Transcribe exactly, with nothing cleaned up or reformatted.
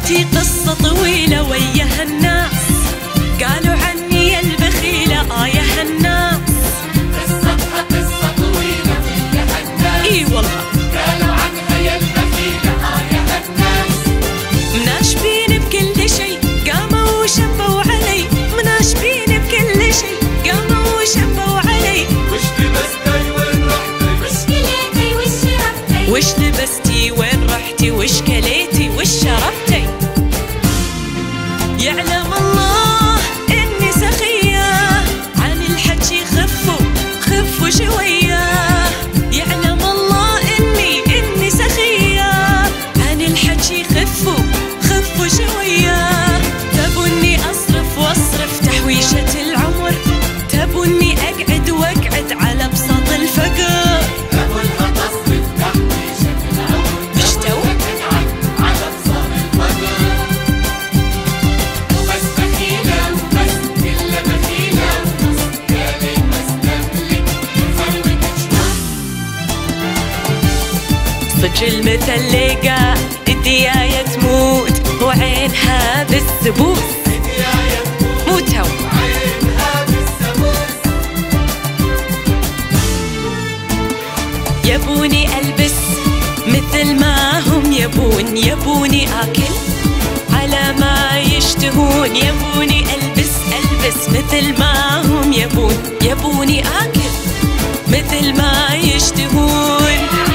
حياتي قصة طويلة ويا هالناس، قالوا عني يا البخيلة آه يا هالناس. قصتها قصة طويلة ويا هالناس، اي والله قالوا عنها يا البخيلة آه يا هالناس. مناشبين بكل شي قاموا وشبوا علي، مناشبين بكل شي قاموا وشبوا علي. وش لبستي وين رحتي وش كليتي وش شربتي، وش لبستي وين رحتي وش كليتي وش شربتي. يعلم الله اني سخية عن الحكي خفوا خفوا شوية. يعلم الله اني اني سخية عن الحكي خفوا خفوا شوية. تبوني اصرف واصرف تحويشة العمر، تبوني اقعد واقعد على بساط الفقر. أقولها تصرف تحويشة العمر، وش تو؟ تقعد على بساط الفقر. وبس بخيلة وبس إلا بخيلة ونص، قالت بستملك ثروتك شوي. صج المثلقة الدياية تموت وعينها بالسبوس، مو تو. عينها بالسبوس. يبوني ألبس مثل ما هم يبون، يبوني آكل على ما يشتهون. يبوني ألبس ألبس مثل ما هم يبون، يبوني آكل مثل ما يشتهون.